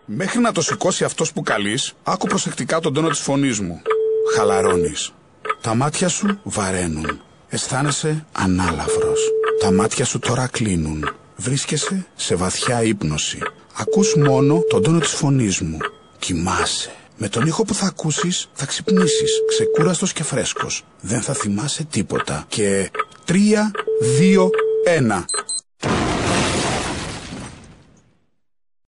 Μέχρι να το σηκώσει αυτός που καλείς, άκου προσεκτικά τον τόνο της φωνής μου. Χαλαρώνεις. Τα μάτια σου βαραίνουν. Αισθάνεσαι ανάλαφρος. Τα μάτια σου τώρα κλείνουν. Βρίσκεσαι σε βαθιά ύπνωση. Ακούς μόνο τον τόνο της φωνής μου. Κοιμάσαι. Με τον ήχο που θα ακούσεις θα ξυπνήσεις, ξεκούραστος και φρέσκος. Δεν θα θυμάσαι τίποτα. Και 3, 2, 1.